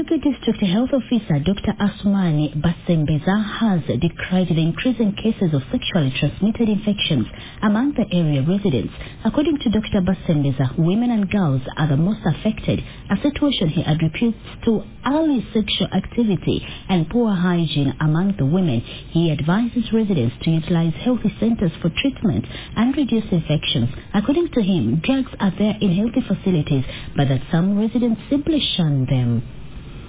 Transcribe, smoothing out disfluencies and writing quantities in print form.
Busoga District Health Officer Dr. Asmani Basembeza has decried the increasing cases of sexually transmitted infections among the area residents. According to Dr. Basembeza, women and girls are the most affected, a situation he attributes to early sexual activity and poor hygiene among the women. He advises residents to utilize healthy centers for treatment and reduce infections. According to him, drugs are there in healthy facilities, but that some residents simply shun them.